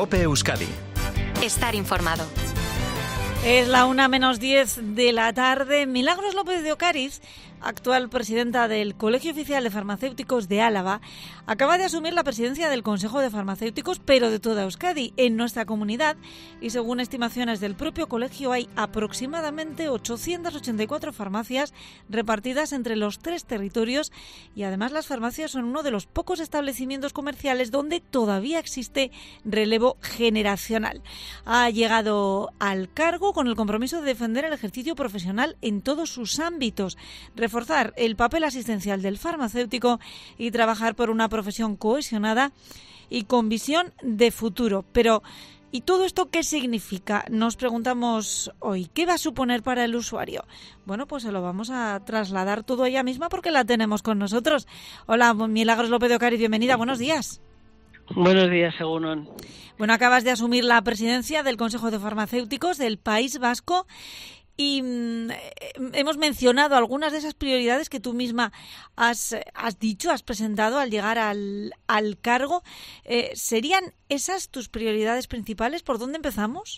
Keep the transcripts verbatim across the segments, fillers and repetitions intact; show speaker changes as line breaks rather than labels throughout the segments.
COPE Euskadi.
Estar informado.
Es la una menos diez de la tarde. Milagros López de Ocariz, actual presidenta del Colegio Oficial de Farmacéuticos de Álava, acaba de asumir la presidencia del Consejo de Farmacéuticos, pero de toda Euskadi, en nuestra comunidad, y según estimaciones del propio colegio hay aproximadamente ochocientas ochenta y cuatro farmacias repartidas entre los tres territorios, y además las farmacias son uno de los pocos establecimientos comerciales donde todavía existe relevo generacional. Ha llegado al cargo con el compromiso de defender el ejercicio profesional en todos sus ámbitos, reforzar el papel asistencial del farmacéutico y trabajar por una profesión cohesionada y con visión de futuro. Pero, ¿y todo esto qué significa? Nos preguntamos hoy. ¿Qué va a suponer para el usuario? Bueno, pues se lo vamos a trasladar todo ella misma porque la tenemos con nosotros. Hola, Milagros López de Ocariz, bienvenida. Buenos días.
Buenos días, Egunon.
Bueno, acabas de asumir la presidencia del Consejo de Farmacéuticos del País Vasco y mm, hemos mencionado algunas de esas prioridades que tú misma has, has dicho, has presentado al llegar al, al cargo. Eh, ¿Serían esas tus prioridades principales? ¿Por dónde empezamos?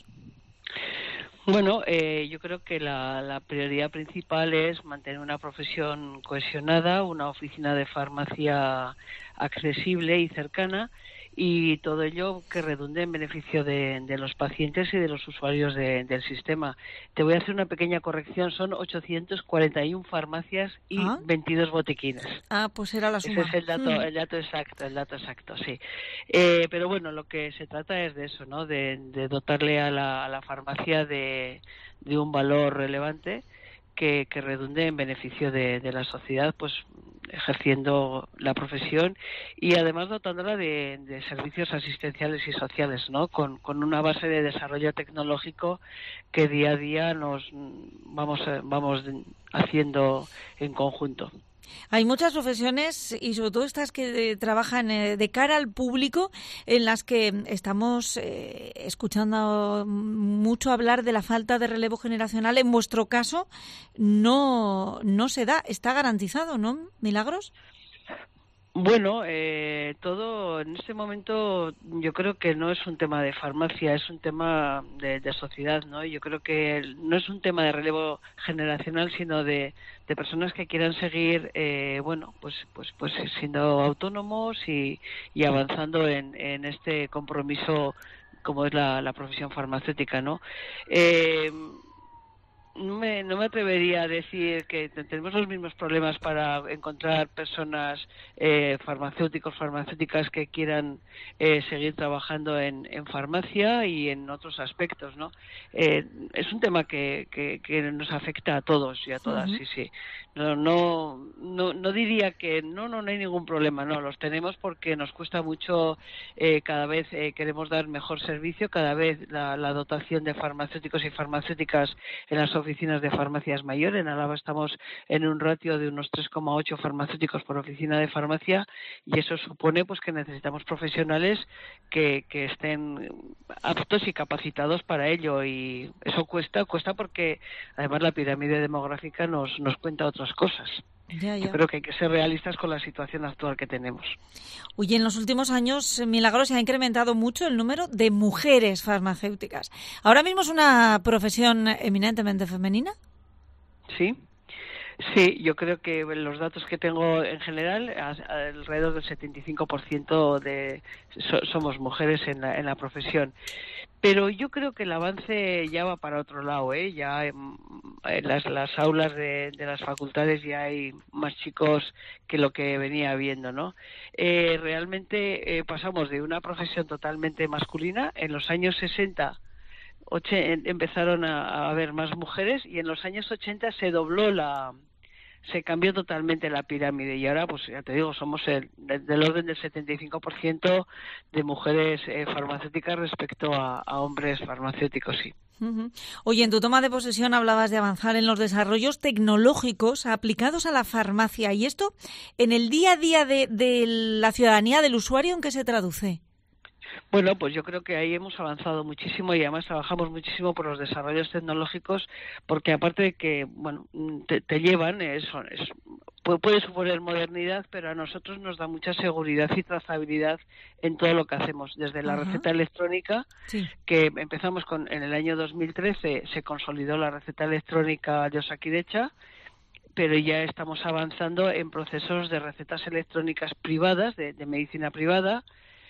Bueno, eh, yo creo que la, la prioridad principal es mantener una profesión cohesionada, una oficina de farmacia accesible y cercana, y todo ello que redunde en beneficio de, de los pacientes y de los usuarios de, del sistema. Te voy a hacer una pequeña corrección, son ochocientas cuarenta y una farmacias y ¿Ah? veintidós botiquines.
Ah, pues era la suma.
Ese es el dato, mm. el dato exacto, el dato exacto, sí. Eh, pero bueno, lo que se trata es de eso, ¿no? De, de dotarle a la, a la farmacia de, de un valor relevante que, que redunde en beneficio de, de la sociedad, pues ejerciendo la profesión y además dotándola de, de servicios asistenciales y sociales, ¿no? Con, con una base de desarrollo tecnológico que día a día nos vamos vamos haciendo en conjunto.
Hay muchas profesiones y sobre todo estas que eh, trabajan eh, de cara al público en las que estamos eh, escuchando mucho hablar de la falta de relevo generacional. En vuestro caso no, no se da, está garantizado, ¿no, Milagros?
Bueno, eh, todo en este momento yo creo que no es un tema de farmacia, es un tema de, de sociedad, ¿no? Yo creo que no es un tema de relevo generacional, sino de, de personas que quieran seguir, eh, bueno, pues, pues, pues siendo autónomos y, y avanzando en, en este compromiso como es la, la profesión farmacéutica, ¿no? Eh, No me, no me atrevería a decir que tenemos los mismos problemas para encontrar personas eh, farmacéuticos, farmacéuticas que quieran eh, seguir trabajando en, en farmacia y en otros aspectos, ¿no? Eh, es un tema que, que, que nos afecta a todos y a todas, uh-huh. sí, sí. No, no, no, no diría que no, no, no hay ningún problema, no, los tenemos porque nos cuesta mucho, eh, cada vez eh, queremos dar mejor servicio, cada vez la, la dotación de farmacéuticos y farmacéuticas en las oficinas de farmacia es mayor. En Álava estamos en un ratio de unos tres coma ocho farmacéuticos por oficina de farmacia y eso supone pues que necesitamos profesionales que, que estén aptos y capacitados para ello y eso cuesta, cuesta porque además la pirámide demográfica nos, nos cuenta otras cosas.
Ya, ya.
Yo creo que hay que ser realistas con la situación actual que tenemos.
Oye, en los últimos años, Milagros, se ha incrementado mucho el número de mujeres farmacéuticas. ¿Ahora mismo es una profesión eminentemente femenina?
Sí. Sí, yo creo que los datos que tengo en general, alrededor del setenta y cinco por ciento de so, somos mujeres en la, en la profesión. Pero yo creo que el avance ya va para otro lado, ¿eh? Ya en, en las, las aulas de, de las facultades ya hay más chicos que lo que venía habiendo, ¿no? Eh, realmente eh, pasamos de una profesión totalmente masculina. En los años sesenta oche, empezaron a, a haber más mujeres y en los años ochenta se dobló la... se cambió totalmente la pirámide y ahora, pues ya te digo, somos el, del orden del setenta y cinco por ciento de mujeres eh, farmacéuticas respecto a, a hombres farmacéuticos, sí.
Uh-huh. Oye, en tu toma de posesión hablabas de avanzar en los desarrollos tecnológicos aplicados a la farmacia. ¿Y esto, en el día a día de, de la ciudadanía, del usuario, en qué se traduce?
Bueno, pues yo creo que ahí hemos avanzado muchísimo y además trabajamos muchísimo por los desarrollos tecnológicos porque aparte de que, bueno, te, te llevan, es, es puede, puede suponer modernidad, pero a nosotros nos da mucha seguridad y trazabilidad en todo lo que hacemos, desde la Ajá. receta electrónica, sí. que empezamos con en el año dos mil trece, se consolidó la receta electrónica de Osakidetza, pero ya estamos avanzando en procesos de recetas electrónicas privadas, de, de medicina privada,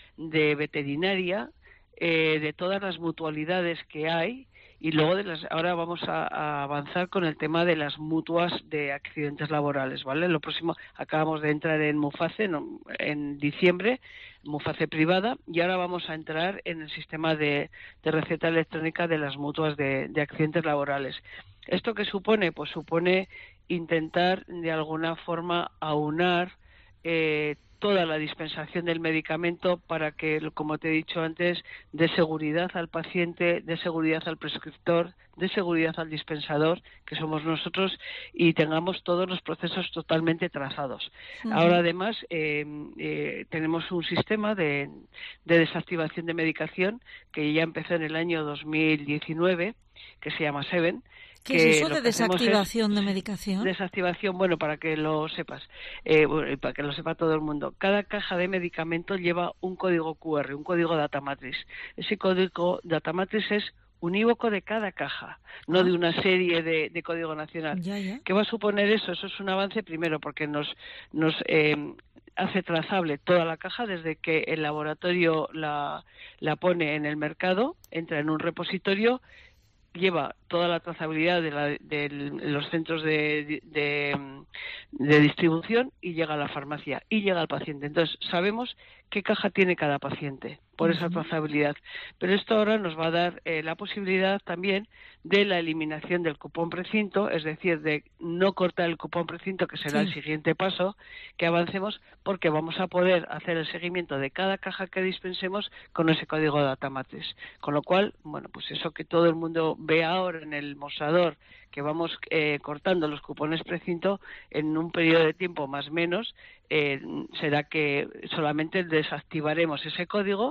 de veterinaria, eh, de todas las mutualidades que hay. Y luego de las, ahora vamos a, a avanzar con el tema de las mutuas de accidentes laborales, ¿vale? Lo próximo, acabamos de entrar en Muface no, en diciembre, Muface privada, y ahora vamos a entrar en el sistema de, de receta electrónica de las mutuas de, de accidentes laborales. ¿Esto qué supone? Pues supone intentar de alguna forma aunar eh, toda la dispensación del medicamento para que, como te he dicho antes, dé seguridad al paciente, dé seguridad al prescriptor, dé seguridad al dispensador, que somos nosotros, y tengamos todos los procesos totalmente trazados. Uh-huh. Ahora, además, eh, eh, tenemos un sistema de, de desactivación de medicación que ya empezó en el año dos mil diecinueve, que se llama Seven.
¿Qué es eso de desactivación de medicación?
Desactivación, bueno, para que lo sepas, eh, bueno, para que lo sepa todo el mundo. Cada caja de medicamento lleva un código cu erre, un código data matrix. Ese código data matrix es unívoco de cada caja, no ah. de una serie de, de código nacional.
Ya, ya.
¿Qué va a suponer eso? Eso es un avance, primero, porque nos, nos eh, hace trazable toda la caja desde que el laboratorio la, la pone en el mercado, entra en un repositorio, lleva toda la trazabilidad de, la, de los centros de, de, de distribución y llega a la farmacia y llega al paciente. Entonces, sabemos qué caja tiene cada paciente por esa trazabilidad. Pero esto ahora nos va a dar eh, la posibilidad también de la eliminación del cupón precinto, es decir, de no cortar el cupón precinto, que será sí. el siguiente paso, que avancemos, porque vamos a poder hacer el seguimiento de cada caja que dispensemos con ese código data matrix. Con lo cual, bueno, pues eso que todo el mundo ve ahora en el mostrador, que vamos eh, cortando los cupones precinto en un periodo de tiempo más o menos, eh, será que solamente desactivaremos ese código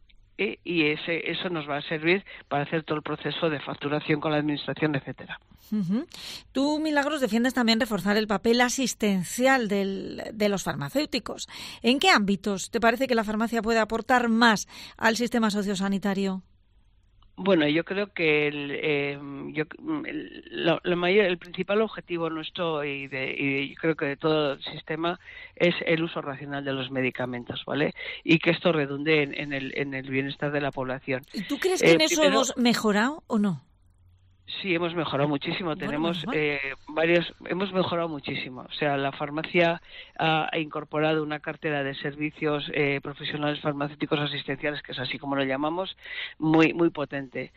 y, y ese, eso nos va a servir para hacer todo el proceso de facturación con la administración, etcétera.
Uh-huh. Tú, Milagros, defiendes también reforzar el papel asistencial del, de los farmacéuticos. ¿En qué ámbitos te parece que la farmacia puede aportar más al sistema sociosanitario?
Bueno, yo creo que el, eh, yo, el, lo, lo mayor, el principal objetivo nuestro y, de, y creo que de todo el sistema es el uso racional de los medicamentos, ¿vale? Y que esto redunde en, en, el, en el bienestar de la población.
¿Y tú crees que eh, en eso primero, hemos mejorado o no?
Sí, hemos mejorado muchísimo. Bueno, Tenemos eh, varios, hemos mejorado muchísimo. O sea, la farmacia ha, ha incorporado una cartera de servicios eh, profesionales farmacéuticos asistenciales, que es así como lo llamamos, muy muy potente.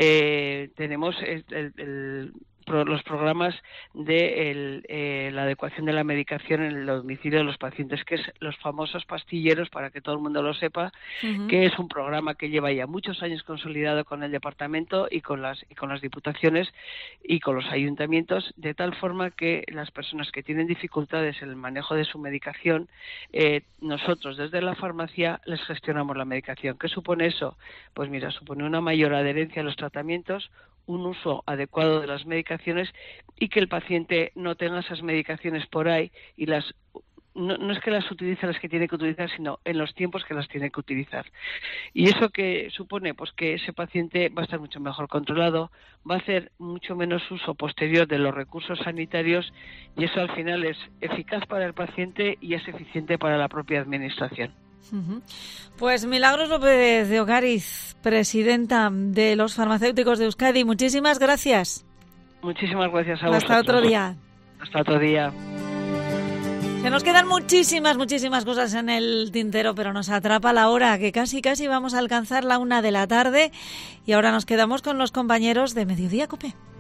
Eh, tenemos el, el, el los programas de el, eh, la adecuación de la medicación en el domicilio de los pacientes, que es los famosos pastilleros, para que todo el mundo lo sepa, uh-huh. que es un programa que lleva ya muchos años consolidado con el departamento y con las y con las diputaciones y con los ayuntamientos, de tal forma que las personas que tienen dificultades en el manejo de su medicación, eh, nosotros desde la farmacia les gestionamos la medicación. ¿Qué supone eso? Pues mira, supone una mayor adherencia a los tratamientos, un uso adecuado de las medicaciones y que el paciente no tenga esas medicaciones por ahí y las no, no es que las utilice las que tiene que utilizar, sino en los tiempos que las tiene que utilizar. ¿Y eso qué supone? Pues que ese paciente va a estar mucho mejor controlado, va a hacer mucho menos uso posterior de los recursos sanitarios y eso al final es eficaz para el paciente y es eficiente para la propia administración.
Uh-huh. Pues Milagros López de Ocariz, presidenta de los farmacéuticos de Euskadi, muchísimas gracias.
Muchísimas gracias a vosotros.
Hasta otro día.
Hasta otro día.
Se nos quedan muchísimas, muchísimas cosas en el tintero, pero nos atrapa la hora, que casi, casi vamos a alcanzar la una de la tarde y ahora nos quedamos con los compañeros de Mediodía COPE.